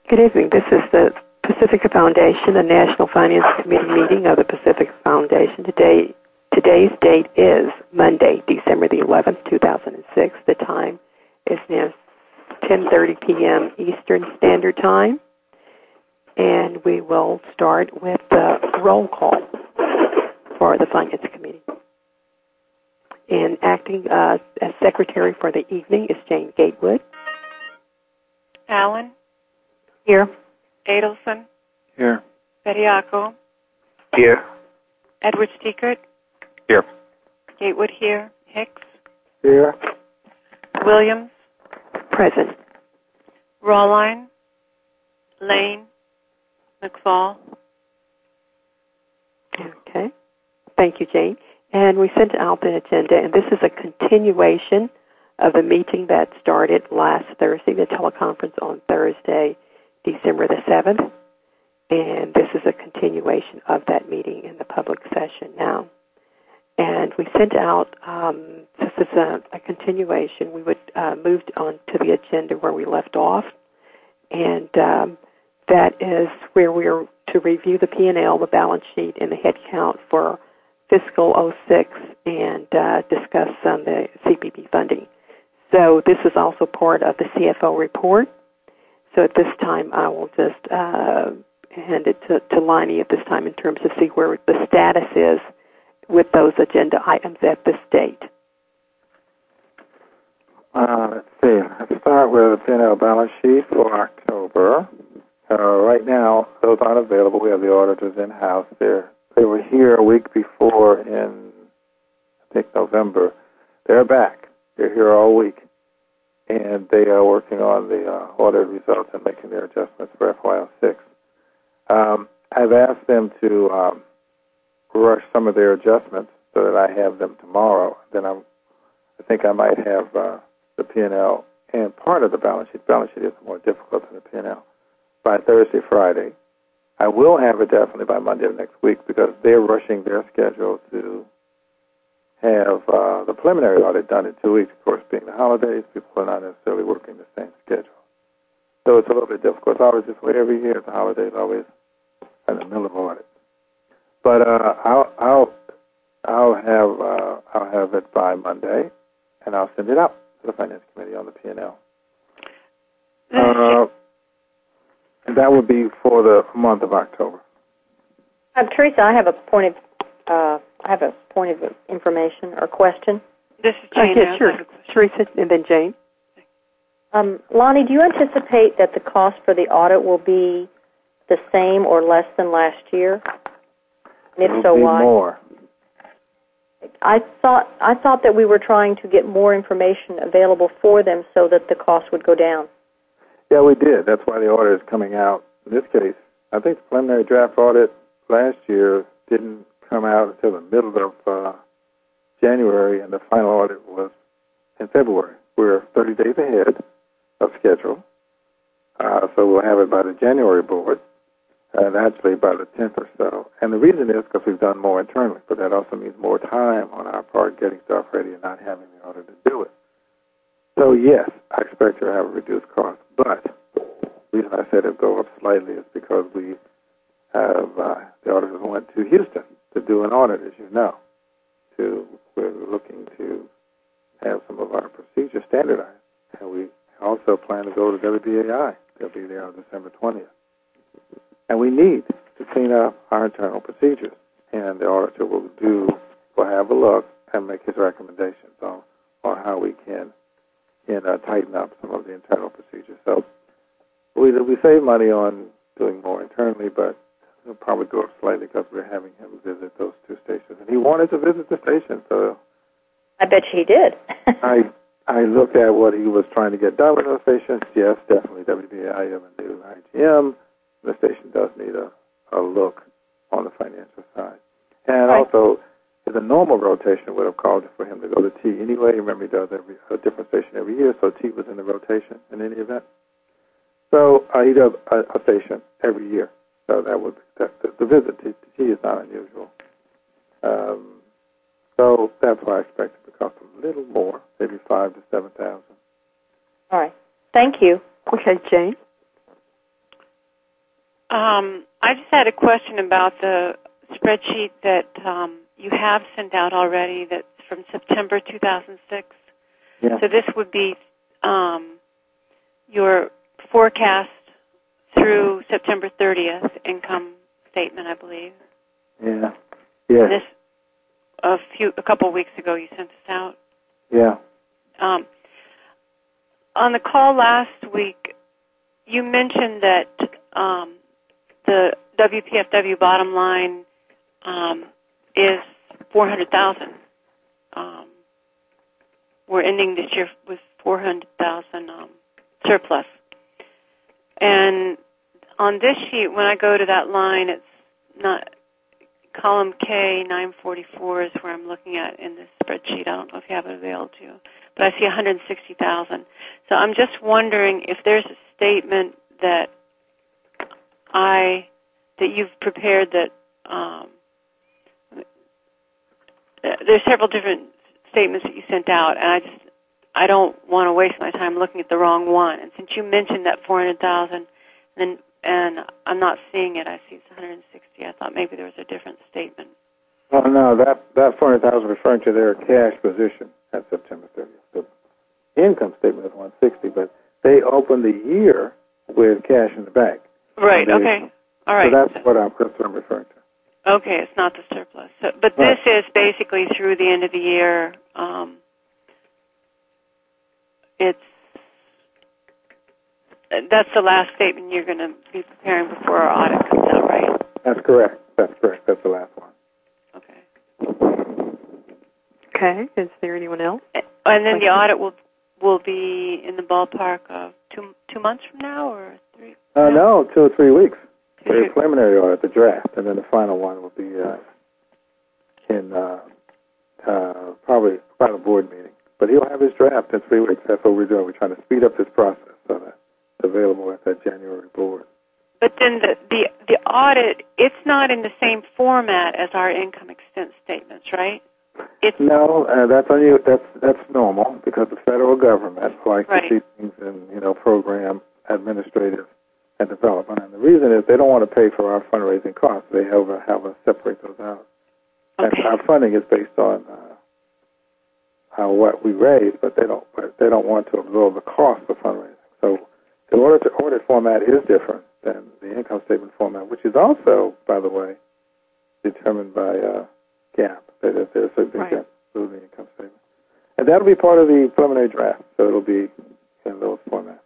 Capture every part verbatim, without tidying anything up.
Good evening. This is the Pacifica Foundation, the National Finance Committee meeting of the Pacifica Foundation. Today, today's date is Monday, December the eleventh, two thousand six. The time is now ten thirty p.m. Eastern Standard Time. And we will start with the roll call for the Finance Committee. And acting uh, as Secretary for the evening is Jane Gatewood. Allen. Here. Adelson. Here. Bediako. Here. Edward Stickert. Here. Gatewood here. Hicks. Here. Williams. Present. Rawline. Lane. McFall. Okay. Thank you, Jane. And we sent out the agenda, and this is a continuation of the meeting that started last Thursday, the teleconference on Thursday, December the seventh. And this is a continuation of that meeting in the public session now. And we sent out, um, this is a, a continuation, we would uh, move on to the agenda where we left off. And um, that is where we are to review the P and L, the balance sheet, and the head count for fiscal oh six and uh, discuss um, the C P P funding. So this is also part of the C F O report. So at this time, I will just uh, hand it to, to Lonnie at this time in terms of see where the status is with those agenda items at this date. Uh, let's see. Let's start with the P and L balance sheet for October. Uh, right now, those aren't available. We have the auditors in-house. They're, they were here a week before in, I think, November. They're back. They're here all week. And they are working on the uh, audit results and making their adjustments for F Y oh six. Um, I've asked them to um, rush some of their adjustments so that I have them tomorrow. Then I'm, I think I might have uh, the P and L and part of the balance sheet. The balance sheet is more difficult than the P and L. By Thursday, Friday. I will have it definitely by Monday of next week because they're rushing their schedule to have uh, the preliminary audit done in two weeks. Of course, being the holidays, people are not necessarily working the same schedule. So it's a little bit difficult. It's always this way every year. The holidays always in the middle of audits. But uh, I'll I'll I'll have uh, I'll have it by Monday, and I'll send it out to the Finance Committee on the P and L. Uh, and that would be for the month of October. Uh, Teresa, I have a point of uh, I have a point of information or question. This is Jane. Uh, yes, sure. Teresa, and then Jane. Um, Lonnie, do you anticipate that the cost for the audit will be the same or less than last year? And if It'll so, be why? More. I thought I thought that we were trying to get more information available for them so that the cost would go down. Yeah, we did. That's why the audit is coming out. In this case, I think the preliminary draft audit last year didn't come out until the middle of uh, January, and the final audit was in February. We're thirty days ahead of schedule, uh, so we'll have it by the January board, and actually by the tenth or so. And the reason is because we've done more internally, but that also means more time on our part getting stuff ready and not having the auditor do it. So, yes, I expect to have a reduced cost, but the reason I said it'll go up slightly is because we have, uh, the auditors went to Houston to do an audit, as you know. To, we're looking to have some of our procedures standardized, and we also plan to go to W B A I. They'll be there on December twentieth. And we need to clean up our internal procedures, and the auditor will do, will have a look and make his recommendations on, on how we can and uh, tighten up some of the internal procedures. So we we save money on doing more internally, but it'll probably go up slightly because we're having him visit those two stations. And he wanted to visit the station, so I bet you he did. I I looked at what he was trying to get done with those stations. Yes, definitely W B A I M and new I G M. The station does need a, a look on the financial side. And right. also, the normal rotation would have called for him to go to T anyway. Remember, he does every, a different station every year, so T was in the rotation in any event. So uh, he does a, a station every year. So that would that, the, the visit to T is not unusual. Um, so that's why I expect it to cost a little more, maybe five to seven thousand. All right. Thank you. Okay, Jane. Um, I just had a question about the spreadsheet that um, you have sent out already that's from September two thousand six. Yeah. So this would be um, your forecast through September thirtieth income statement, I believe. Yeah. Yeah. This a few a couple of weeks ago you sent this out. Yeah. Um, on the call last week, you mentioned that um, the W P F W bottom line um, is four hundred thousand. Um, we're ending this year with four hundred thousand um, surplus. And on this sheet, when I go to that line, it's not column K nine forty-four is where I'm looking at in this spreadsheet. I don't know if you have it available to you, but I see one hundred sixty thousand. So I'm just wondering if there's a statement that I that you've prepared that um, there's several different statements that you sent out, and I just I don't want to waste my time looking at the wrong one. And since you mentioned that four hundred thousand, and and I'm not seeing it, I see it's one hundred sixty. I thought maybe there was a different statement. Oh no, that that four hundred thousand referring to their cash position at September thirtieth. The income statement is one hundred sixty, but they opened the year with cash in the bank. Right. They, okay. All right. So that's what I'm, that's what I'm referring to. Okay, it's not the surplus. So, but Right. this is basically through the end of the year. Um, it's that's the last statement you're going to be preparing before our audit comes out, right? That's correct. That's correct. That's the last one. Okay. Okay. Is there anyone else? And then the audit will will be in the ballpark of two two months from now, or three? Uh, no, two or three weeks. Two, The three. preliminary audit, the draft, and then the final one will be uh, in uh, uh, probably about a board meeting. But he'll have his draft in three weeks. That's what we're doing. We're trying to speed up this process so that it's available at that January board. But then the, the the audit, it's not in the same format as our income expense statements, right? It's No, uh, that's unu- That's that's normal because the federal government likes Right. to see things in you know program, administrative, and development. And the reason is they don't want to pay for our fundraising costs. They have a, have us separate those out. okay. And our funding is based on uh, how what we raise, but they don't but they don't want to absorb the cost of fundraising. So the audit to audit format is different than the income statement format, which is also, by the way, determined by uh, GAAP. There's there's a big Right. gap through the income statement, and that'll be part of the preliminary draft. So it'll be in those formats.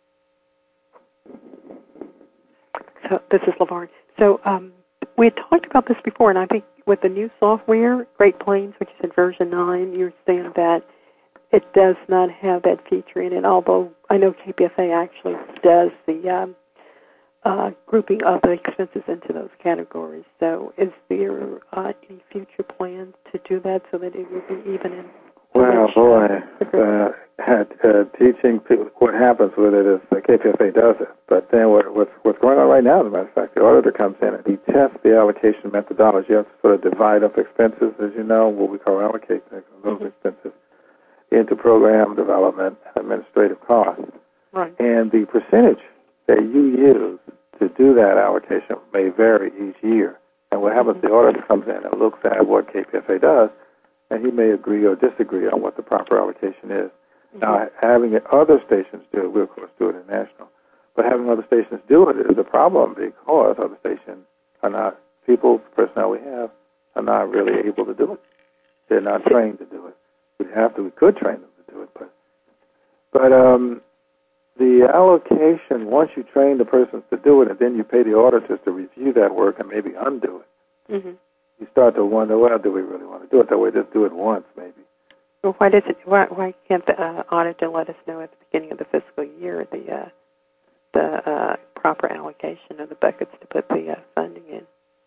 So this is LaVarn. So um, we had talked about this before, and I think with the new software, Great Plains, which is in version nine, you're saying that it does not have that feature in it, although I know K P F A actually does the um, uh, grouping of the expenses into those categories. So is there uh, any future plans to do that so that it will be even in? Well, which, boy, uh, uh, had, uh, teaching people what happens with it is the K P F A does it. But then what, what's, what's going on right now, as a matter of fact, the auditor comes in and he tests the allocation methodology. You have to sort of divide up expenses, as you know, what we call allocate those Mm-hmm. expenses into program development and administrative costs. Right. And the percentage that you use to do that allocation may vary each year. And what happens, the auditor comes in and looks at what K P F A does, and he may agree or disagree on what the proper allocation is. Mm-hmm. Now, having other stations do it, we, of course, do it in national, but having other stations do it is a problem because other stations are not, people, personnel we have, are not really able to do it. They're not trained to do it. We have to, we could train them to do it, but, but um, the allocation, once you train the persons to do it, and then you pay the auditors to review that work and maybe undo it, Mm-hmm. you start to wonder, well, do we really want to do it that way? Just do it once, maybe. Well, why does it? Why, why can't the uh, auditor let us know at the beginning of the fiscal year the uh, the uh, proper allocation of the buckets to put the uh, funding in?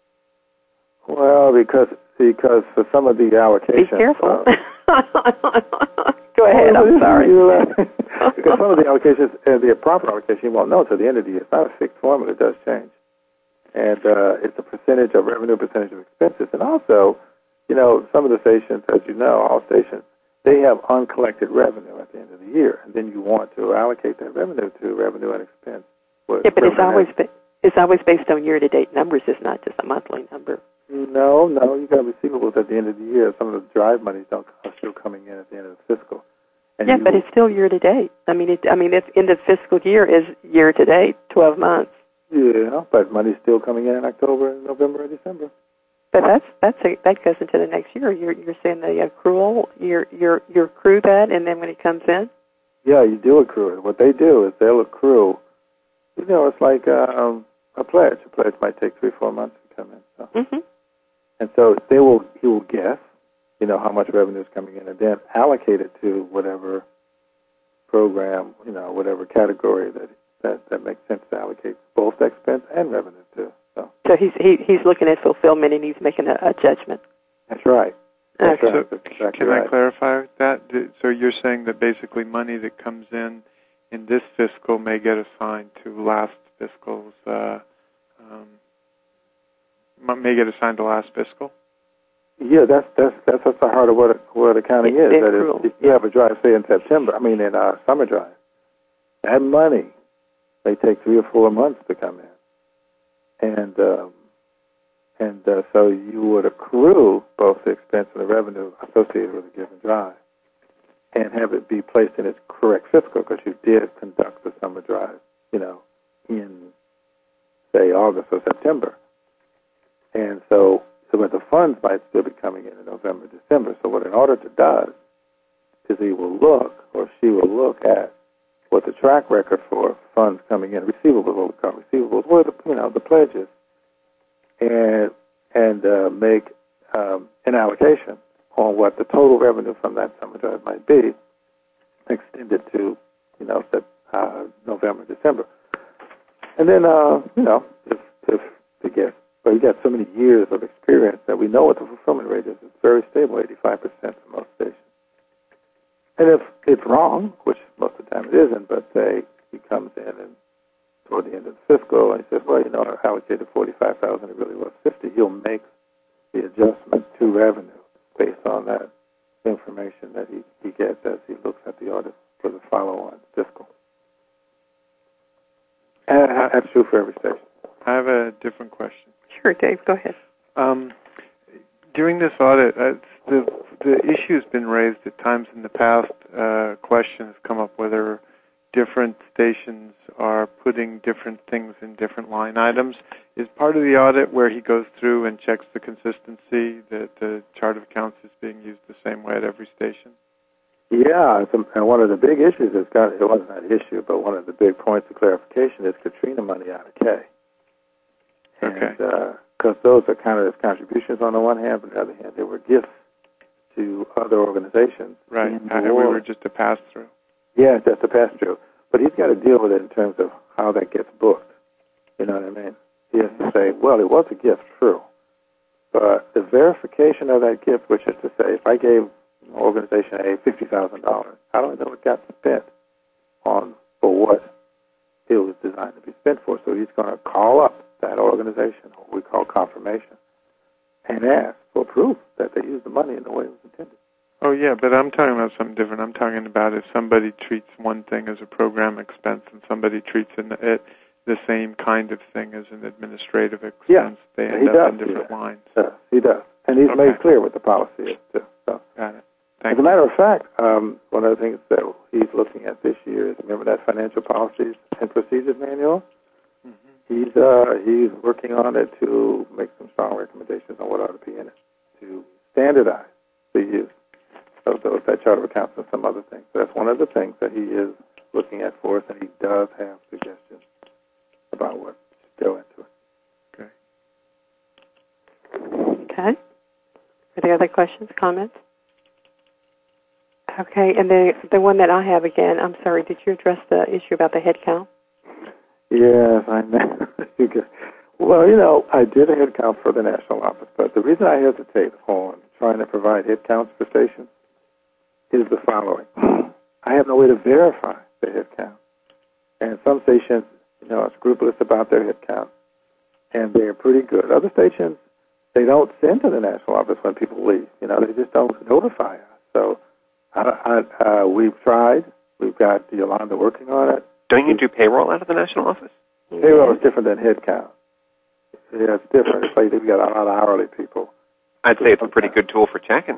Well, because because for some of the allocations, Be careful. Uh, Go ahead. I'm sorry. Because some of the allocations, uh, the proper allocation, you won't know until the end of the year. It's not a fixed formula; it does change, and uh, it's a percentage of revenue, percentage of expenses, and also, you know, some of the stations, as you know, all stations, they have uncollected revenue at the end of the year, and then you want to allocate that revenue to revenue and expense. Yeah, but it's always been It's always based on year-to-date numbers. It's not just a monthly number. No, no, you got receivables at the end of the year. Some of the drive monies don't are still coming in at the end of the fiscal. And yeah, but it's still year-to-date. I mean, it, I mean, it's in the fiscal year is year-to-date, twelve months. Yeah, but money's still coming in in October, November, and December. But that's that's a, that goes into the next year. You're you're saying the accrual, you you you accrue that, and then when it comes in. Yeah, you do accrue it. What they do is they'll accrue. You know, it's like um, a pledge. A pledge might take three, four months to come in. So. Mm-hmm. And so they will. He will guess, you know, how much revenue is coming in, and then allocate it to whatever program, you know, whatever category that that, that makes sense to allocate both expense and revenue to. So, so he's he, he's looking at fulfillment, and he's making a, a judgment. That's right. That's okay. right. So That's exactly can right. I clarify that? So you're saying that basically money that comes in in this fiscal may get assigned to last fiscal's, uh, um, may get assigned to last fiscal? Yeah, that's that's that's at the heart of what what accounting It's is. That is, if you have a drive, say in September, I mean in uh, summer drive, that money may take three or four months to come in, and um, and uh, so you would accrue both the expense and the revenue associated with a given drive, and have it be placed in its correct fiscal because you did conduct the summer drive, you know, in say August or September, and so. So but the funds might still be coming in in November, December. So what an auditor does is he will look, or she will look at what the track record for funds coming in, receivables, what we call receivables, where the you know the pledges, and and uh, make um, an allocation on what the total revenue from that summer drive might be, extended to you know uh, November, December, and then uh, you know if if the guest. But you got so many years of experience that we know what the fulfillment rate is. It's very stable, eighty-five percent for most stations. And if it's wrong, which most of the time it isn't, but say he comes in and toward the end of the fiscal and he says, well, you know, I allocated forty-five thousand dollars, it really was fifty, he'll make the adjustment to revenue based on that information that he, he gets as he looks at the audit for the follow-on fiscal. And that's true for every station. I have a different question. Sure, Dave, go ahead. Um, during this audit, uh, the the issue has been raised at times in the past. Uh, question has come up whether different stations are putting different things in different line items. Is part of the audit where he goes through and checks the consistency that the chart of accounts is being used the same way at every station? Yeah, it's a, and one of the big issues is got it wasn't an issue, but one of the big points of clarification is Katrina money out of K. Okay. Because uh, those are kind of contributions on the one hand, but on the other hand, they were gifts to other organizations. Right. And we were just a pass-through. Yeah, just a pass-through. But he's got to deal with it in terms of how that gets booked. You know what I mean? He has to say, well, it was a gift, true. But the verification of that gift, which is to say, if I gave organization A fifty thousand dollars, how do I know it got spent on for what it was designed to be spent for? So he's going to call up that organization, what we call confirmation, and ask for proof that they used the money in the way it was intended. Oh, yeah, but I'm talking about something different. I'm talking about if somebody treats one thing as a program expense and somebody treats it the same kind of thing as an administrative expense, yeah, they end up does, in different yeah. lines. Yes, he does. And he's okay. made clear what the policy is, too. So. Got it. Thank As a matter of fact, um, one of the things that he's looking at this year is, remember that financial policies and procedures manual? Mm-hmm. He's uh, he's working on it to make some strong recommendations on what ought to be in it, to standardize the use of those, that chart of accounts and some other things. So that's one of the things that he is looking at for us, and he does have suggestions about what should go into it. Okay. Okay. Are there other questions, comments? Okay, and the the one that I have again, I'm sorry, did you address the issue about the head count? Yes, I know. Well, you know, I did a head count for the national office, but the reason I hesitate on trying to provide head counts for stations is the following. I have no way to verify the head count. And some stations, you know, are scrupulous about their head count, and they're pretty good. Other stations, they don't send to the national office when people leave. You know, they just don't notify us. So I, I, uh, we've tried. We've got Yolanda working on it. Don't you do payroll out of the national office? Payroll is different than headcount. Yeah, it's different. It's like we've got a lot of hourly people. I'd say it's a pretty good tool for checking.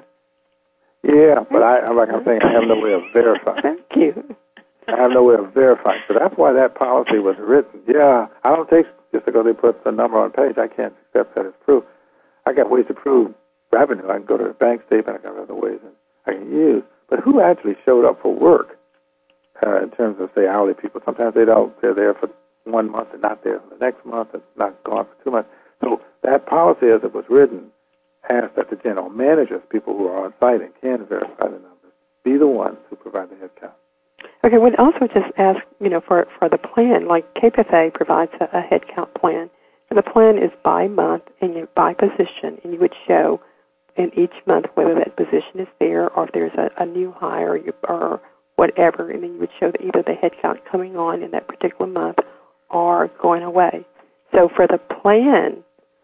Yeah, but I, like I'm saying, I have no way of verifying. Thank you. I have no way of verifying. So that's why that policy was written. Yeah, I don't take just because they put the number on page. I can't accept that as proof. I got ways to prove revenue. I can go to the bank statement. I got other ways I can use. But who actually showed up for work uh, in terms of, say, hourly people? Sometimes they don't. They're there for one month and not there for the next month and not gone for two months. So that policy, as it was written, asked that the general managers, people who are on site and can verify the numbers, be the ones who provide the headcount. Okay, we'd also just ask, you know, for for the plan, like K P F A provides a, a headcount plan, and the plan is by month and you, by position, and you would show in each month whether that position is there or if there's a, a new hire or, you, or whatever, and then you would show that either the headcount coming on in that particular month or going away. So for the plan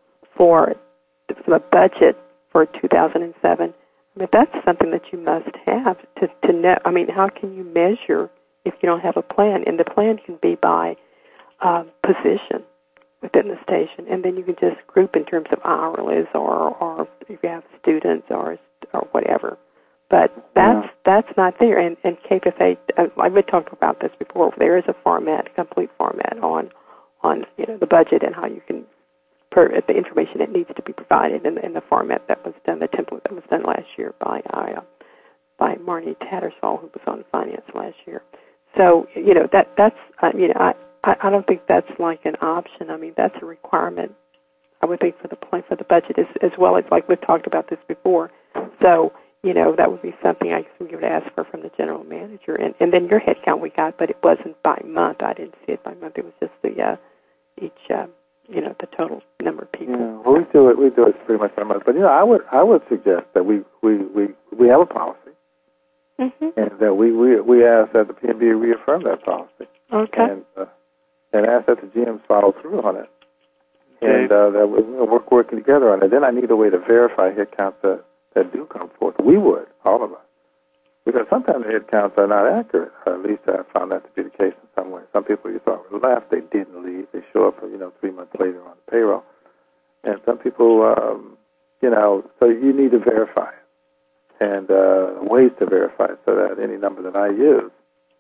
for the, for the budget for two thousand seven, I mean, that's something that you must have to, to know. I mean, how can you measure if you don't have a plan? And the plan can be by uh, position within the station, and then you can just group in terms of hourlies or, or if you have students or or whatever. But that's yeah. that's not there. And, and K P F A, uh, I've been talking about this before. There is a format, a complete format on on you know the budget and how you can per the information that needs to be provided in the, in the format that was done, the template that was done last year by uh, by Marnie Tattersall, who was on finance last year. So you know that that's I mean I, I don't think that's like an option. I mean that's a requirement. I would think for the plan for the budget as as well as like we've talked about this before. So you know that would be something I guess we would ask for from the general manager. And and then your head count we got, but it wasn't by month. I didn't see it by month. It was just the uh, each. Uh, you know, the total number of people. Yeah, well, we do it. We do it pretty much by month. But you know, I would, I would suggest that we, we, we, we have a policy, mm-hmm. and that we, we, we ask that the P N B reaffirm that policy. Okay. And uh, and ask that the G Ms follow through on it, okay. and uh, that we we'll work working together on it. Then I need a way to verify head counts that, that do come forth. We would, all of us, because sometimes the head counts are not accurate. Or at least I found that to be the case in some way. Some people you thought left, they didn't leave. They show up, you know, three months later on the payroll. And some people, um, you know, so you need to verify it. And uh, ways to verify it so that any number that I use,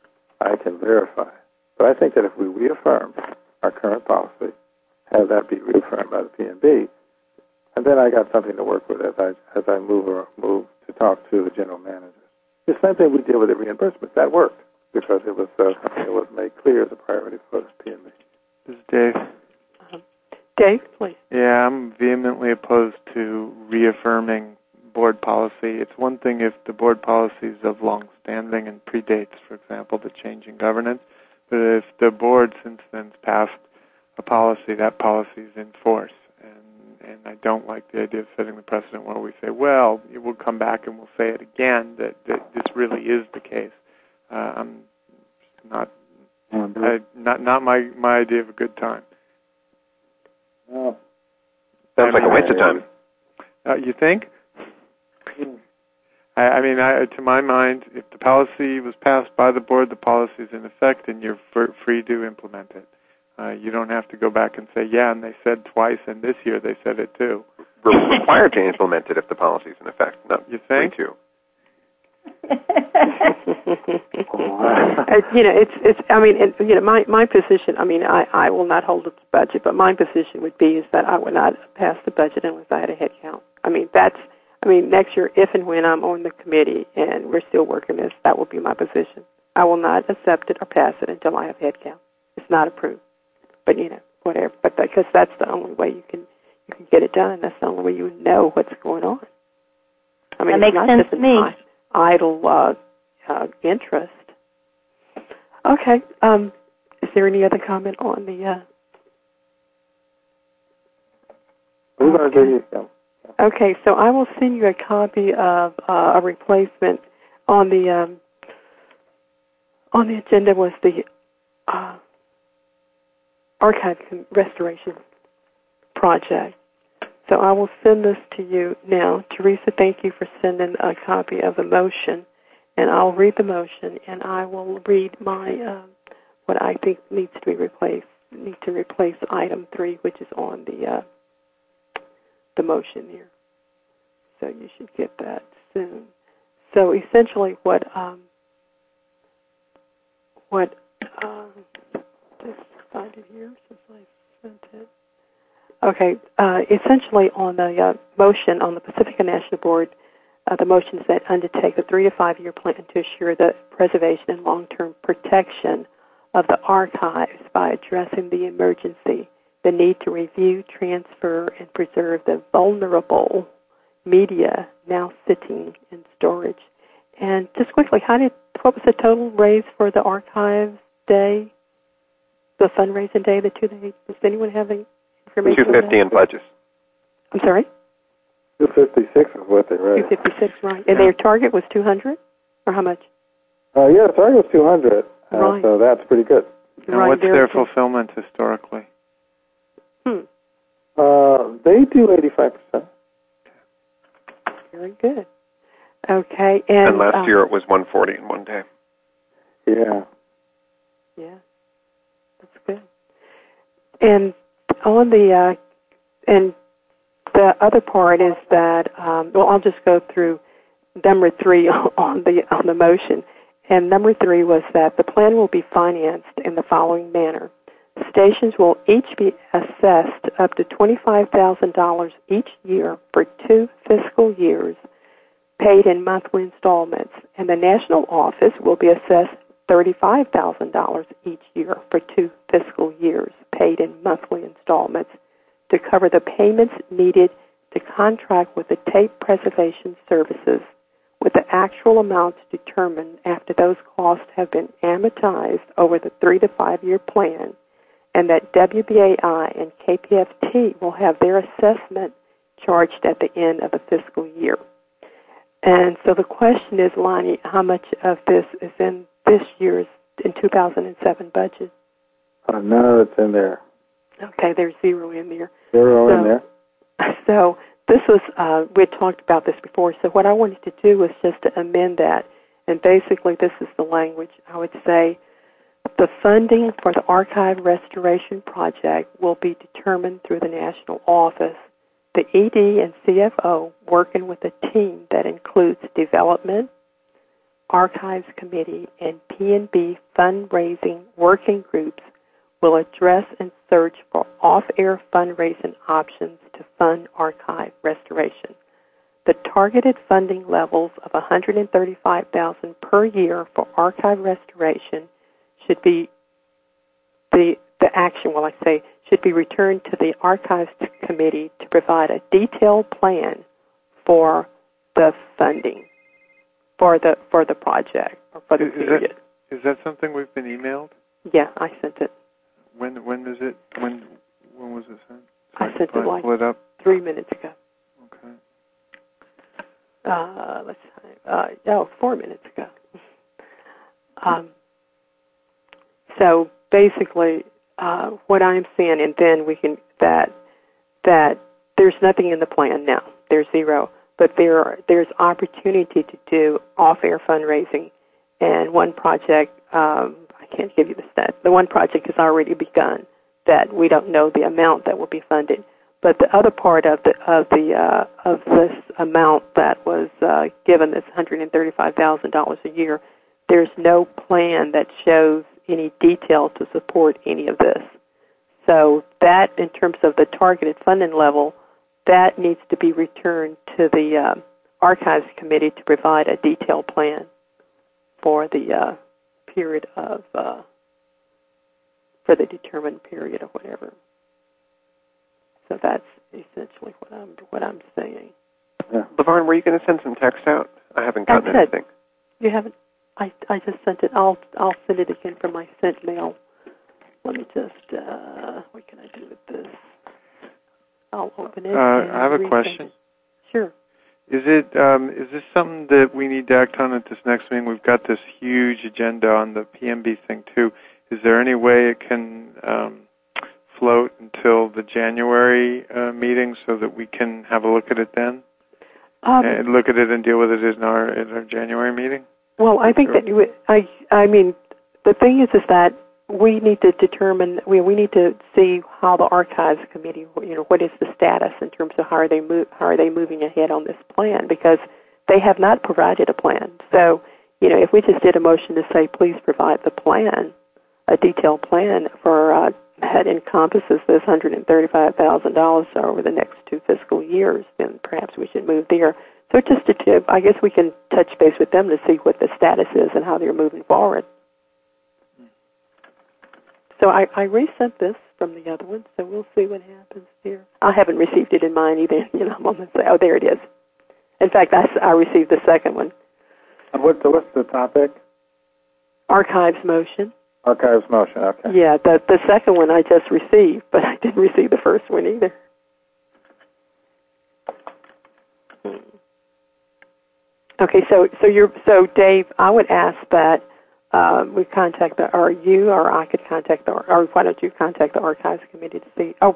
I can verify. But I think that if we reaffirm our current policy, have that be reaffirmed by the P N B, and then I got something to work with as I as I move or move to talk to the general managers. The same thing we did with the reimbursement. That worked because it was uh, something that was made clear as a priority for the P N B. This is Dave. Um, Dave, please. Yeah, I'm vehemently opposed to reaffirming board policy. It's one thing if the board policy is of long standing and predates, for example, the change in governance. But if the board since then has passed a policy, that policy is in force. And, and I don't like the idea of setting the precedent where we say, well, we'll come back and we'll say it again, that, that this really is the case. Uh, I'm not, I, not not my, my idea of a good time. Well, sounds like a waste of time. Uh, you think? I, I mean, I, to my mind, if the policy was passed by the board, the policy is in effect, and you're f- free to implement it. Uh, you don't have to go back and say, yeah, and they said twice, and this year they said it too. We're required to implement it if the policy is in effect. Not you think? Free to. uh, you know, it's it's. I mean, it, you know, my my position. I mean, I, I will not hold up the budget, but my position would be is that I would not pass the budget unless I had a head count. I mean, that's. I mean, next year, if and when I'm on the committee and we're still working this, that will be my position. I will not accept it or pass it until I have head count. It's not approved, but you know, whatever. But because that's the only way you can you can get it done. That's the only way you know what's going on. I mean, that it's makes not sense just to me. An idle uh, uh, interest. Okay. Um, is there any other comment on the? Uh... We're going to do you. Okay, so I will send you a copy of uh, a replacement. On the um, on the agenda was the uh, archive restoration project. So I will send this to you now. Teresa, thank you for sending a copy of the motion, and I'll read the motion, and I will read my uh, what I think needs to be replaced. need to replace item three, which is on the uh, the motion here. So you should get that soon. So essentially, what um, what uh, let's find it here since I sent it. Okay, uh, essentially on the uh, motion on the Pacifica National Board, uh, the motion is that undertake a three to five year plan to assure the preservation and long-term protection of the archives by addressing the emergency, the need to review, transfer, and preserve the vulnerable media now sitting in storage. And just quickly, how did what was the total raise for the Archives Day, the fundraising day, the two days? Does anyone have any information? Two fifty in pledges. I'm sorry. Two fifty six is what they raised. Two fifty six, right? And their target was two hundred, or how much? Uh, yeah, the target was two hundred. Uh, right. So that's pretty good. And right, what's their fulfillment historically? Hmm. Uh, they do eighty-five percent. Very good. Okay, and, And last um, year it was one forty in one day. Yeah. Yeah, that's good. And on the uh, and the other part is that um, well, I'll just go through number three on the on the motion. And number three was that the plan will be financed in the following manner. Stations will each be assessed up to twenty-five thousand dollars each year for two fiscal years, paid in monthly installments, and the national office will be assessed thirty-five thousand dollars each year for two fiscal years, paid in monthly installments, to cover the payments needed to contract with the tape preservation services, with the actual amounts determined after those costs have been amortized over the three to five year plan, and that W B A I and K P F T will have their assessment charged at the end of the fiscal year. And so the question is, Lonnie, how much of this is in this year's, in two thousand seven budget? Uh, none of it's in there. Okay, there's zero in there. Zero so, in there. So this was, uh, we had talked about this before, so what I wanted to do was just to amend that. And basically this is the language. I would say the funding for the archive restoration project will be determined through the national office. The E D and C F O, working with a team that includes development, archives committee, and P and B fundraising working groups, will address and search for off-air fundraising options to fund archive restoration. The targeted funding levels of one hundred thirty-five thousand dollars per year for archive restoration should be the the action, well, I say, should be returned to the Archives Committee to provide a detailed plan for the funding for the for the project or for the is, period. Is that, is that something we've been emailed? Yeah, I sent it. When when was it? When when was it sent? So I sent it like pull it up. three minutes ago. Okay. Uh, let's see. Uh, oh, four minutes ago. Um, so basically, uh, what I'm saying, and then we can that that there's nothing in the plan now. There's zero, but there are, there's opportunity to do off-air fundraising, and one project. Um, I can't give you the stat. The one project has already begun that we don't know the amount that will be funded. But the other part of the of the uh, of this amount that was uh, given, this one hundred thirty-five thousand dollars a year, there's no plan that shows any detail to support any of this. So that, in terms of the targeted funding level, that needs to be returned to the uh, Archives Committee to provide a detailed plan for the uh, period of uh, for the determined period or whatever. So that's essentially what I'm what I'm saying. Yeah. LaVarn, were you going to send some text out? I haven't gotten I said, anything. You haven't? I I just sent it. I'll I'll send it again from my sent mail. Let me just. Uh, what can I do with this? I'll open it. Uh, and I have a resend question. it. Sure. Is it um, is this something that we need to act on at this next meeting? We've got this huge agenda on the P M B thing too. Is there any way it can um, float until the January uh, meeting so that we can have a look at it then? Um, and look at it and deal with it in our in our January meeting? Well, I think that you would, I I mean, the thing is is that we need to determine, we, we need to see how the Archives Committee, you know, what is the status in terms of how are they move, how are they moving ahead on this plan, because they have not provided a plan. So, you know, if we just did a motion to say, please provide the plan, a detailed plan for uh, that encompasses this one hundred thirty-five thousand dollars over the next two fiscal years, then perhaps we should move there. So just to tip, I guess we can touch base with them to see what the status is and how they're moving forward. So I, I resent this from the other one, so we'll see what happens here. I haven't received it in mine either. You know, I'm on the say, oh, there it is. In fact, I, I received the second one. And what's the, what's the topic? Archives motion. Archives motion, okay. Yeah, the the second one I just received, but I didn't receive the first one either. Okay, so so you're so Dave, I would ask that um, we contact the, or you, or I could contact the, or why don't you contact the Archives Committee to see, oh,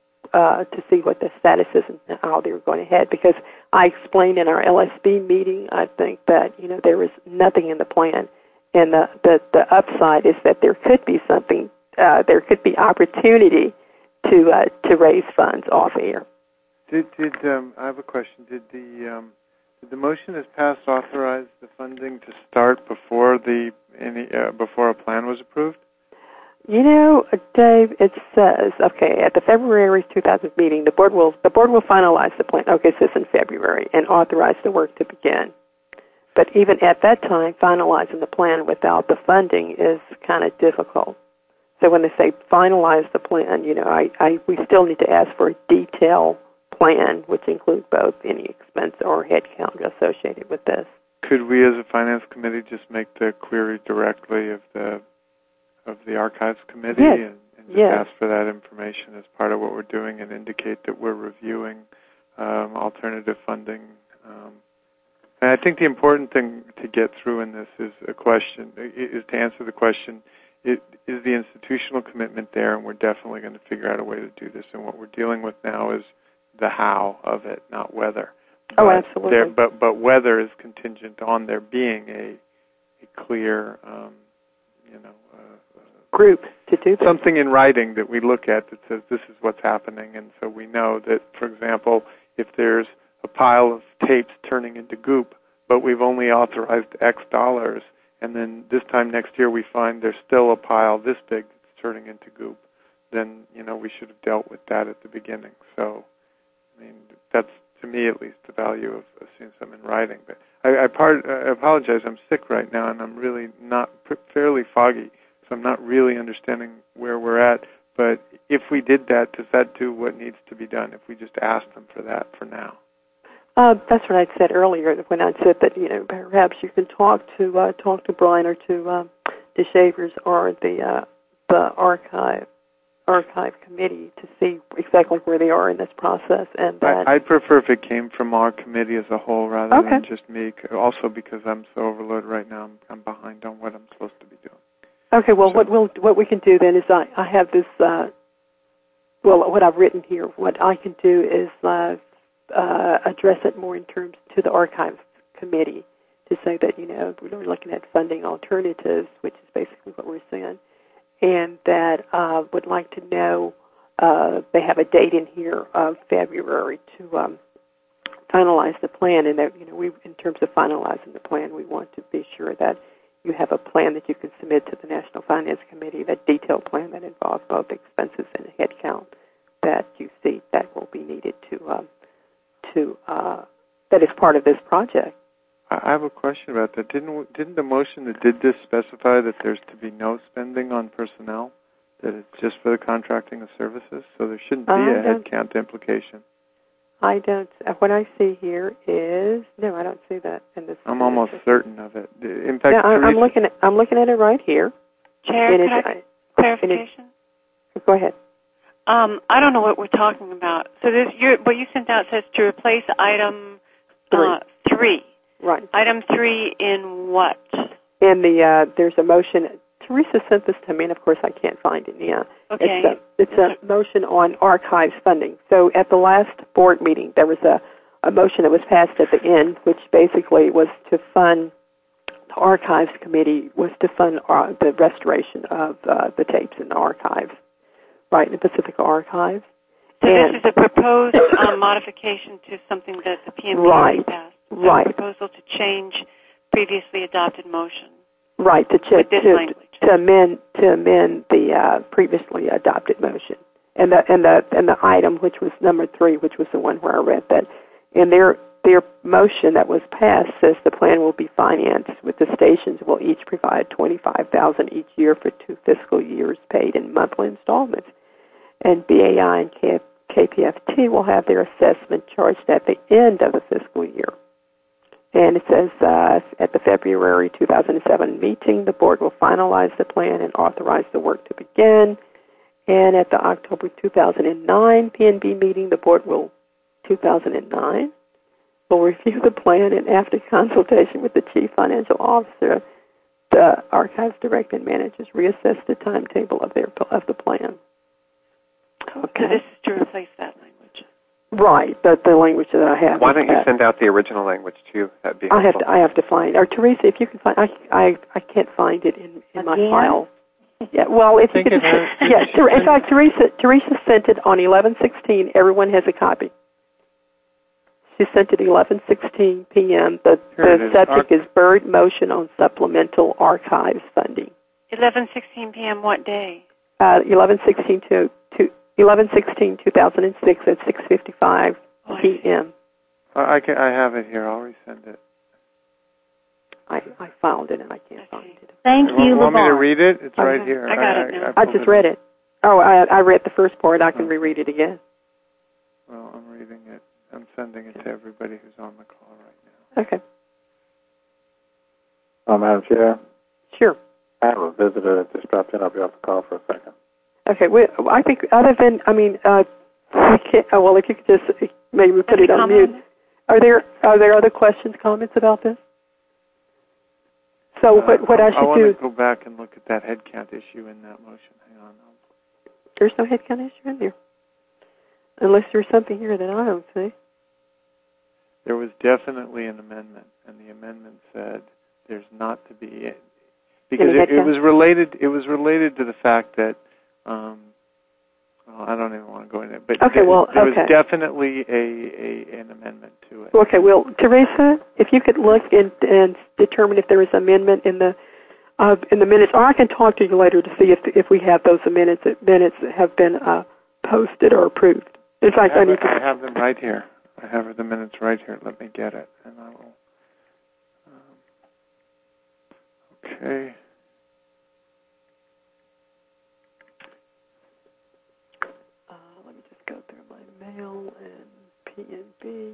uh, to see what the status is and how they're going ahead, because I explained in our L S B meeting, I think that you know there was nothing in the plan. And the, the, the upside is that there could be something, uh, there could be opportunity to uh, to raise funds off air. Did did um, I have a question? Did the um, did the motion as passed authorize the funding to start before the any uh, before a plan was approved? You know, Dave, it says okay at the February two thousand meeting, the board will the board will finalize the plan. Okay, so it's in February and authorize the work to begin. But even at that time, finalizing the plan without the funding is kind of difficult. So when they say finalize the plan, you know, I, I we still need to ask for a detailed plan, which includes both any expense or headcount associated with this. Could we, as a finance committee, just make the query directly of the of the Archives Committee yes. and, and just yes. ask for that information as part of what we're doing, and indicate that we're reviewing um, alternative funding? Um, And I think the important thing to get through in this is a question, is to answer the question, is the institutional commitment there, and we're definitely going to figure out a way to do this. And what we're dealing with now is the how of it, not whether. Oh, but absolutely. There, but, but whether is contingent on there being a, a clear, um, you know, uh, group to do this. Something in writing that we look at that says this is what's happening. And so we know that, for example, if there's a pile of tapes turning into goop, but we've only authorized X dollars, and then this time next year we find there's still a pile this big that's turning into goop, then, you know, we should have dealt with that at the beginning. So, I mean, that's, to me at least, the value of, of seeing something in writing. But I, I, part, I apologize, I'm sick right now, and I'm really not, fairly foggy, so I'm not really understanding where we're at. But if we did that, does that do what needs to be done, if we just asked them for that for now? Uh, that's what I said earlier when I said that, you know, perhaps you can talk to uh, talk to Brian or to um, the Shavers or the uh, the archive archive committee to see exactly where they are in this process. And that I, I'd prefer if it came from our committee as a whole rather okay. than just me. Also, because I'm so overloaded right now, I'm, I'm behind on what I'm supposed to be doing. Okay. Well, so. what we'll what we can do then is I, I have this. Uh, well, what I've written here. What I can do is. Uh, Uh, address it more in terms to the Archives Committee to say that, you know, we're looking at funding alternatives, which is basically what we're saying, and that uh, would like to know, uh, they have a date in here of February to um, finalize the plan, and that, you know, we, in terms of finalizing the plan, we want to be sure that you have a plan that you can submit to the National Finance Committee, that detailed plan that involves both expenses and headcount that you see that will be needed to um, to uh, that is part of this project. I have a question about that. Didn't didn't the motion that did this specify that there's to be no spending on personnel, that it's just for the contracting of services? So there shouldn't be I a headcount implication. I don't. What I see here is no. I don't see that in this. I'm almost certain of it. In fact, yeah, I'm, Teresa, I'm looking at I'm looking at it right here. Chair, can I clarification? It, go ahead. Um, I don't know what we're talking about. So this, your, what you sent out says to replace item three. Uh, three. Right. Item three in what? In the uh, there's a motion. Teresa sent this to me, and of course I can't find it. Yeah. Okay. It's a, it's a motion on archives funding. So at the last board meeting, there was a, a motion that was passed at the end, which basically was to fund the Archives Committee was to fund uh, the restoration of uh, the tapes in the archives, right, in the Pacific Archives. So and this is a proposed um, modification to something that the P M B right, passed. Right. A proposal to change previously adopted motion. Right, to, ch- with this to, language. to amend to amend the uh, previously adopted motion, and the and the and the item which was number three, which was the one where I read that, in their their motion that was passed says the plan will be financed with the stations will each provide twenty-five thousand dollars each year for two fiscal years paid in monthly installments, and B A I and K P F T will have their assessment charged at the end of the fiscal year. And it says uh, at the February two thousand seven meeting, the board will finalize the plan and authorize the work to begin. And at the October two thousand nine P N B meeting, the board will, two thousand nine, will review the plan, and after consultation with the chief financial officer, the archives director and managers reassess the timetable of their of the plan. Okay. So this is to replace that language. Right, the the language that I have. Why don't you send out the original language too? That'd be helpful. I have to I have to find, or Teresa, if you can find, I I, I can't find it in, in my Again? file. Yeah, well, if you Think could, it has- yeah. Ter- in fact, Teresa Teresa sent it on eleven sixteen. Everyone has a copy. She sent it eleven sixteen p.m. The Here it the is. subject Arch- is Bird Motion on Supplemental Archives Funding. eleven sixteen p.m. what day? Uh, eleven sixteen to to eleven sixteen two thousand six at six fifty-five Oh, I see. p.m. I, I, can, I have it here. I'll resend it. I, I found it and I can't I find see. it. Thank you, Want me to LeVar. read it? It's Okay. right here. I got it now. I pulled just read it. Oh, I, I read the first part. I can Oh. reread it again. Well, I'm reading it. I'm sending it to everybody who's on the call right now. Okay, Uh, Madam Chair, sure. I have a visitor that just dropped in. I'll be off the call for a second. Okay, we, I think other than, I mean, uh, we can't, oh, well, if you could just uh, maybe put Any it on comment? mute. Are there are there other questions, comments about this? So Uh, what what I I should want do? to go back and look at that head count issue in that motion. Hang on. I'll- There's no headcount issue in there, unless there's something here that I don't see. There was definitely an amendment, and the amendment said there's not to be because Any it, it headcount? was related. It was related to the fact that um, well, I don't even want to go into it, but Okay, there, well, there okay. was definitely a, a an amendment to it. Okay, well, Teresa, if you could look and, and determine if there is amendment in the uh, in the minutes, or I can talk to you later to see if if we have those minutes minutes that have been uh, posted or approved. In fact, I I, have, need it- to. I have them right here. I have the minutes right here. Let me get it, and I will. Um, okay. Uh, let me just go through my mail and P N B and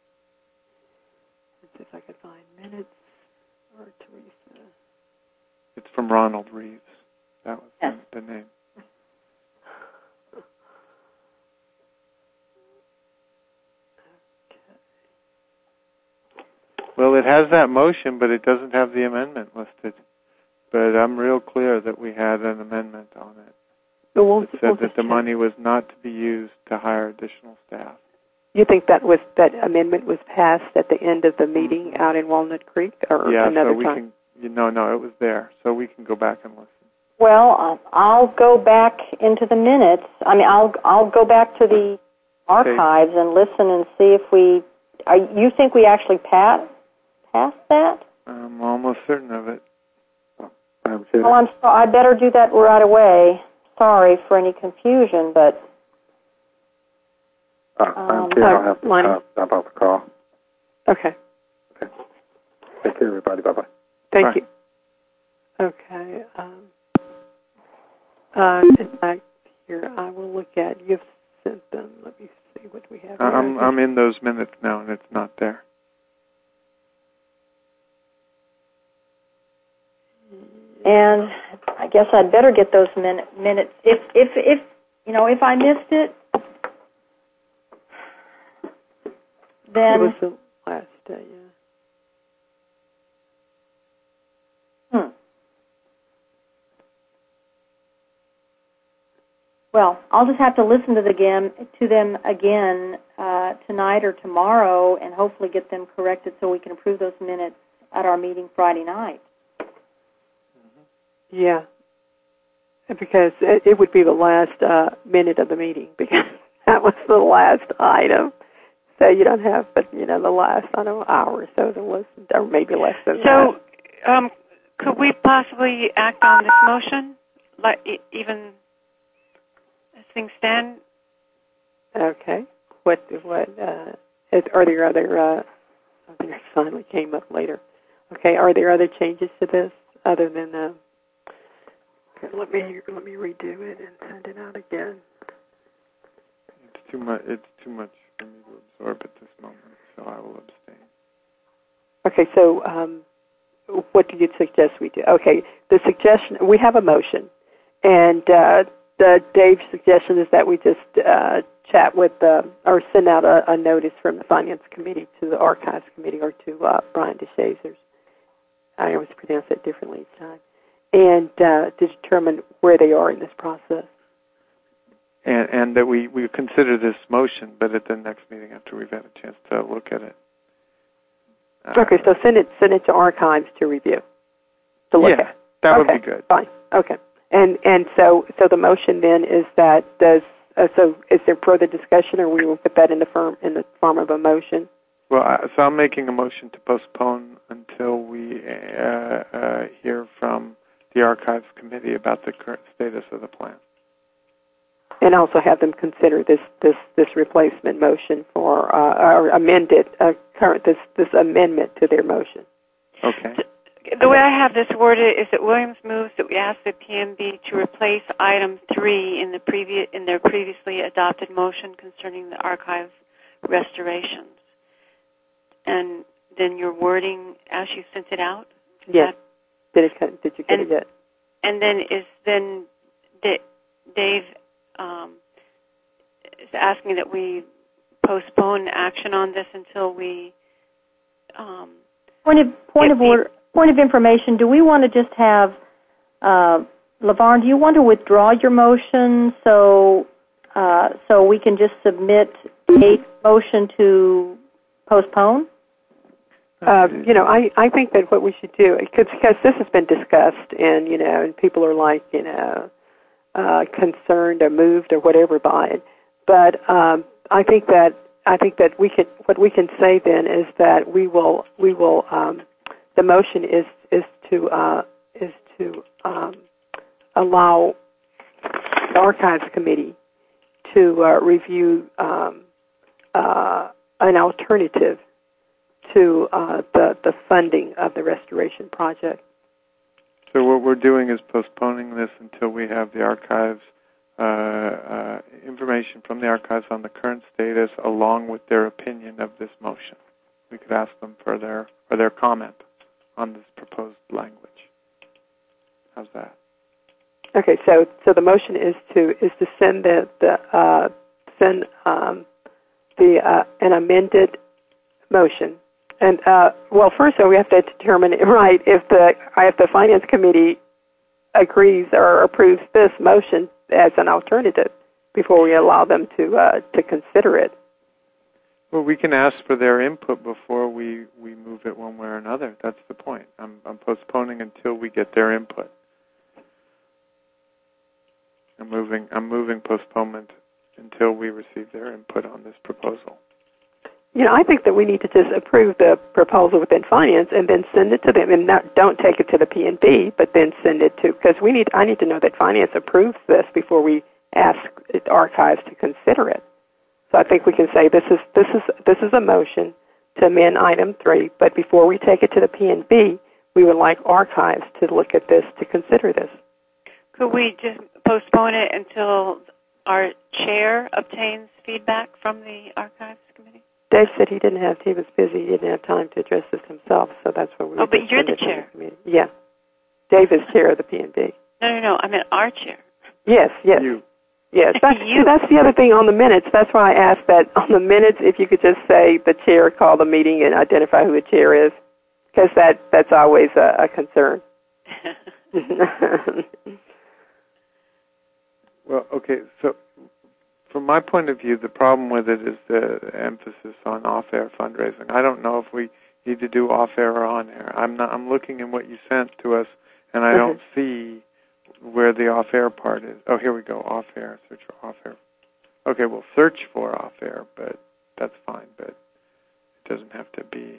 see if I can find minutes or Teresa. It's from Ronald Reeves. That was Yes. the, the name. Well, it has that motion, but it doesn't have the amendment listed. But I'm real clear that we had an amendment on it. So we'll, It said we'll that just the check. money was not to be used to hire additional staff. You think that was that amendment was passed at the end of the meeting out in Walnut Creek, or Yeah, another so we time? can. You know, no, it was there, so we can go back and listen. Well, uh, I'll go back into the minutes. I mean, I'll I'll go back to the archives and listen and see if we. Are, you think we actually passed passed that? I'm almost certain of it. Madam Chair, Well, I'm so, I better do that right away. Sorry for any confusion, but uh, Madam um, Chair, I'll have to Lonnie. uh, jump off the call. Okay, Take care, everybody. Bye-bye. thank Right. you. Okay. Um, uh, in fact, here I will look at. You've sent them. Let me see what we have. I- here. I'm I'm in those minutes now, and it's not there. and I guess I'd better get those min- minutes. If if if you know if I missed it, It then was the last day. Yeah. hmm. Well, I'll just have to listen to, the again, to them again uh, tonight or tomorrow and hopefully get them corrected so we can approve those minutes at our meeting Friday night. Yeah. Because it, it would be the last uh, minute of the meeting, because that was the last item. So you don't have, but, you know, the last, I don't know, hour or so to listen, or maybe less than so, that. So, um, could we possibly act on this motion, like e- even as things stand? Okay. What, what, uh, is, are there other, uh, I think it finally came up later. Okay, are there other changes to this other than, uh, let me, let me redo it and send it out again. It's too much, it's too much for me to absorb at this moment, so I will abstain. Okay, so, um, what do you suggest we do? Okay, the suggestion, we have a motion, and uh, the, Dave's suggestion is that we just uh, chat with, uh, or send out a, a notice from the Finance Committee to the Archives Committee, or to uh, Brian DeShazers. I always pronounce it differently each time. And uh, to determine where they are in this process. And, and that we, we consider this motion, but at the next meeting after we've had a chance to look at it. Uh, okay, so send it send it to Archives to review. To look yeah, at. that okay, would be good. Fine. Okay. And and so so the motion then is that does uh, so is there further discussion, or we will put that in the firm in the form of a motion? Well, I, so I'm making a motion to postpone until we uh, uh, hear from the Archives Committee about the current status of the plan. And also have them consider this this, this replacement motion for uh, or amended uh, current this this amendment to their motion. Okay. The way I have this worded is that Williams moves that we ask the P M B to replace item three in the previous in their previously adopted motion concerning the archive restorations. And then your wording as you sent it out. Yes. Did it? Did you get and, it yet? And then is then Dave um, is asking that we postpone action on this until we. Um, point of point of order, point of information. Do we want to just have uh, LaVarn? Do you want to withdraw your motion so uh, so we can just submit a motion to postpone? Uh, you know, I, I think that what we should do, because this has been discussed, and, you know, and people are like, you know, uh, concerned or moved or whatever by it. But um, I think that I think that we can, what we can say then is that we will we will um, the motion is is to uh, is to um, allow the Archives Committee to uh, review um, uh, an alternative to uh, the, the funding of the restoration project. So what we're doing is postponing this until we have the archives, uh, uh, information from the archives on the current status, along with their opinion of this motion. We could ask them for their for their comment on this proposed language. How's that? Okay, so so the motion is to is to send the the uh, send um, the uh, an amended motion. And, uh, well, first, though, we have to determine, right, if the if the Finance Committee agrees or approves this motion as an alternative before we allow them to uh, to consider it. Well, we can ask for their input before we, we move it one way or another. That's the point. I'm, I'm postponing until we get their input. I'm moving, I'm moving postponement until we receive their input on this proposal. You know, I think that we need to just approve the proposal within finance and then send it to them, and not, don't take it to the P N B, but then send it to, because we need, I need to know that finance approves this before we ask the archives to consider it. So I think we can say this is this is this is a motion to amend item three, but before we take it to the P N B, we would like archives to look at this to consider this. Could we just postpone it until our chair obtains feedback from the archives committee? Dave said he didn't have, he was busy, he didn't have time to address this himself, so that's what we Oh, but you're the chair. The yeah. Dave is chair of the P N B. No, no, no, I meant our chair. Yes, yes. You. Yes, that's, you. that's the other thing on the minutes. That's why I asked that on the minutes, if you could just say the chair call the meeting and identify who the chair is, because that, that's always a, a concern. Well, okay, so from my point of view, the problem with it is the emphasis on off-air fundraising. I don't know if we either do off-air or on-air. I'm not. I'm looking in what you sent to us, and I Mm-hmm. don't see where the off-air part is. Oh, here we go. Off-air. Search for off-air. Okay, we'll search for off-air, but that's fine. But it doesn't have to be.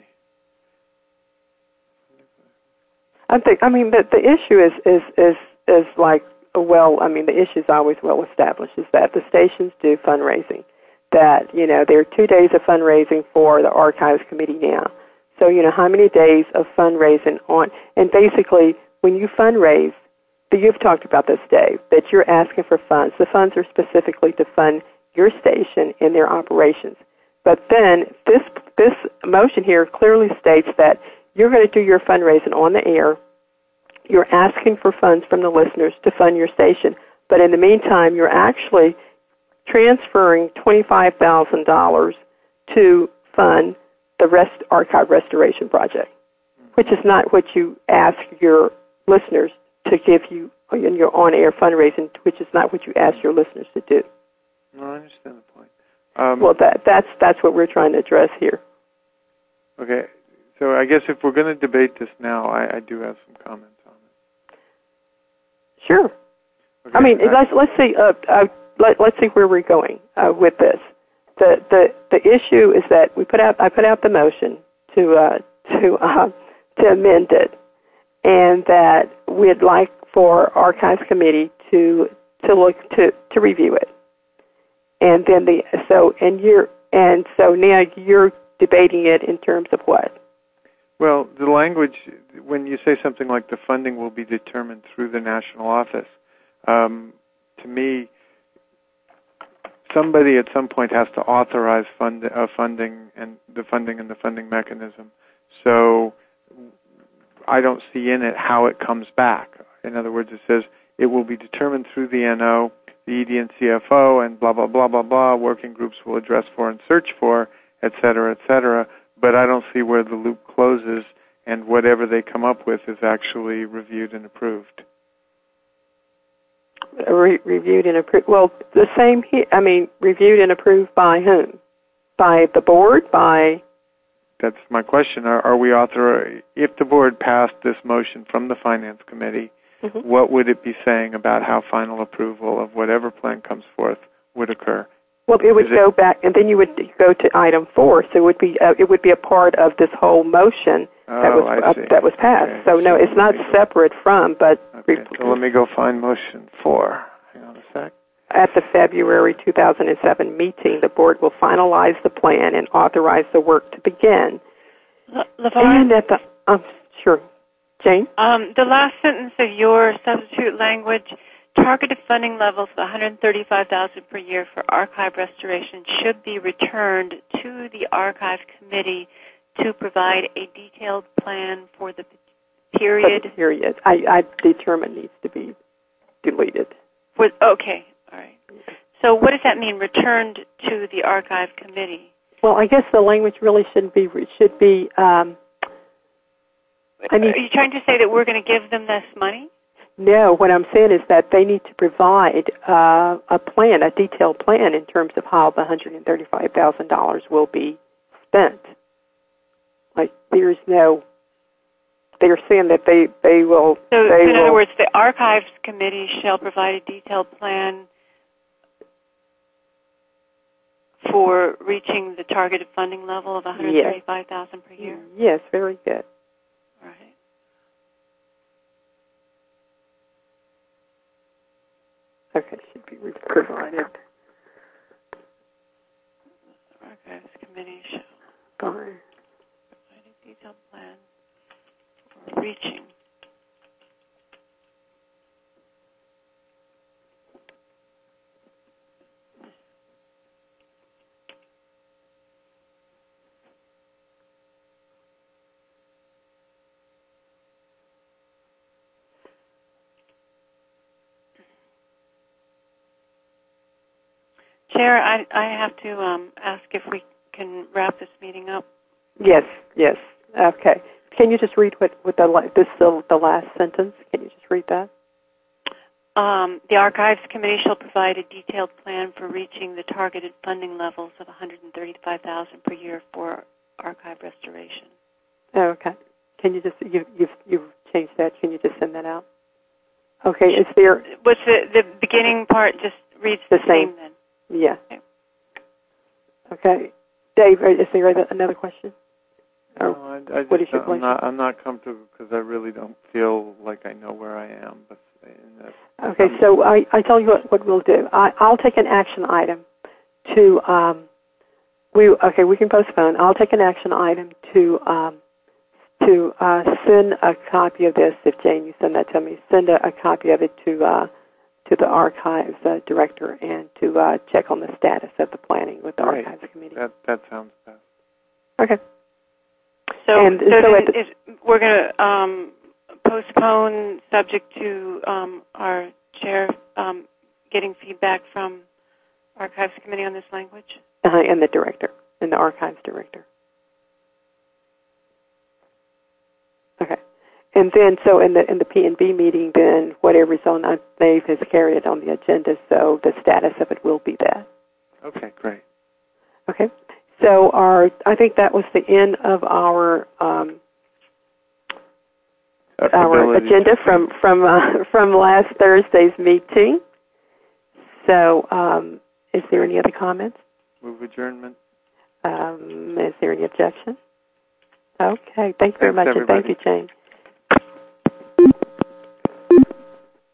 I think. I mean, the the issue is is is is like well. I mean, the issue is always well established. Is that the stations do fundraising. That you know there are two days of fundraising for the Archives Committee now. So you know how many days of fundraising on, and basically when you fundraise, you've talked about this, Dave, that you're asking for funds. The funds are specifically to fund your station in their operations. But then this this motion here clearly states that you're going to do your fundraising on the air. You're asking for funds from the listeners to fund your station. But in the meantime, you're actually transferring twenty-five thousand dollars to fund the Rest Archive Restoration Project, which is not what you ask your listeners to give you in your on-air fundraising, which is not what you ask your listeners to do. No, I understand the point. Um, well, that, that's that's what we're trying to address here. Okay, so I guess if we're going to debate this now, I, I do have some comments on it. Sure. Okay, I mean, uh, let's let's see. Uh, uh, let, let's see where we're going uh, with this. The, the the issue is that we put out I put out the motion to uh, to uh, to amend it, and that we'd like for Archives Committee to to look to, to review it, and then the so and you're and so now you're debating it in terms of what? Well, the language when you say something like the funding will be determined through the national office, um, to me. Somebody at some point has to authorize fund, uh, funding and the funding and the funding mechanism. So I don't see in it how it comes back. In other words, it says it will be determined through the N O, the E D and C F O, and blah, blah, blah, blah, blah. Working groups will address for and search for, et cetera, et cetera. But I don't see where the loop closes and whatever they come up with is actually reviewed and approved. Re- reviewed and approved. Well, the same here. I mean, reviewed and approved by whom? By the board? By? That's my question. Are, are we author? If the board passed this motion from the Finance Committee, mm-hmm. what would it be saying about how final approval of whatever plan comes forth would occur? Well, it would Is go it, back, and then you would go to item four. So it would be uh, it would be a part of this whole motion oh, that was I uh, see. that was passed. Okay. So no, it's not separate from, but okay. So let me go find motion four. Hang on a sec. At the February two thousand seven meeting, the board will finalize the plan and authorize the work to begin. Le- LaVarn? And at the um, sure, Jane. Um, the last sentence of your substitute language. Targeted funding levels of one hundred thirty-five thousand dollars per year for archive restoration should be returned to the Archive Committee to provide a detailed plan for the period. For the period. I, I determine needs to be deleted. For, okay, all right. So what does that mean, returned to the Archive Committee? Well, I guess the language really shouldn't be, should be, um, I mean, are you trying to say that we're going to give them this money? No, what I'm saying is that they need to provide uh, a plan, a detailed plan in terms of how the one hundred thirty-five thousand dollars will be spent. Like, there's no, they're saying that they, they will... So, they in will, other words, the Archives Committee shall provide a detailed plan for reaching the targeted funding level of one hundred thirty-five thousand dollars per year? Yes, very good. All right. Okay, should be provided. Archives Committee shall Fine. provide a detailed plan for reaching Chair, I, I have to um, ask if we can wrap this meeting up. Yes, yes. Okay. Can you just read what, what the this the, the last sentence? Can you just read that? Um, the Archives Committee shall provide a detailed plan for reaching the targeted funding levels of one hundred thirty-five thousand dollars per year for archive restoration. Oh, okay. Can you just you you've you've changed that? Can you just send that out? Okay. Is there? What's the the beginning part? Just reads the, the same. same then. Yeah. Okay. Okay. Dave, is there another question? No, I, I just what is your I'm pleasure? not I'm not comfortable because I really don't feel like I know where I am. But in that, Okay, so I, I tell you what, what we'll do. I, I'll take an action item to um, we okay we can postpone. I'll take an action item to um, to uh, send a copy of this. If Jane, you send that to me, send a, a copy of it to uh, to the archives uh, director and to uh, check on the status of the planning with the right. archives committee. That that sounds best. Okay. So, and, so, so then the, is, we're going to um, postpone subject to um, our chair um, getting feedback from archives committee on this language? uh, and the director, and the archives director. Okay. And then, so in the in the P and B meeting, then whatever's on, uh, Dave has carried it on the agenda, so the status of it will be that. Okay, great. Okay. So our, I think that was the end of our um, our agenda from from uh, from last Thursday's meeting. So, um, is there any other comments? Move adjournment. Um, is there any objection? Okay. Thank you very Thanks, much, everybody. and thank you, Jane.